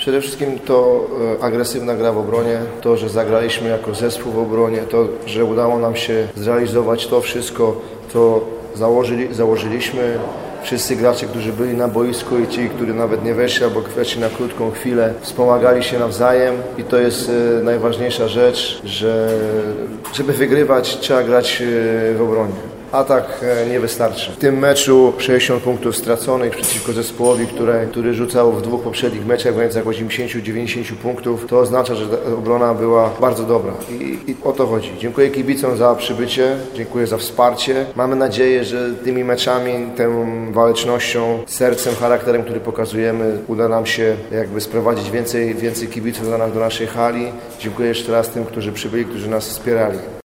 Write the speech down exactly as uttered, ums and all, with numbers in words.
Przede wszystkim to agresywna gra w obronie, to, że zagraliśmy jako zespół w obronie, to, że udało nam się zrealizować to wszystko, co założyli, założyliśmy. Wszyscy gracze, którzy byli na boisku i ci, którzy nawet nie weszli albo weszli na krótką chwilę, wspomagali się nawzajem i to jest najważniejsza rzecz, że żeby wygrywać, trzeba grać w obronie. Atak nie wystarczy. W tym meczu sześćdziesiąt punktów straconych przeciwko zespołowi, które, który rzucał w dwóch poprzednich meczach w granicach osiemdziesiąt do dziewięćdziesięciu punktów, to oznacza, że obrona była bardzo dobra I, i o to chodzi. Dziękuję kibicom za przybycie, dziękuję za wsparcie. Mamy nadzieję, że tymi meczami, tą walecznością, sercem, charakterem, który pokazujemy, uda nam się jakby sprowadzić więcej, więcej kibiców do, do naszej hali. Dziękuję jeszcze raz tym, którzy przybyli, którzy nas wspierali.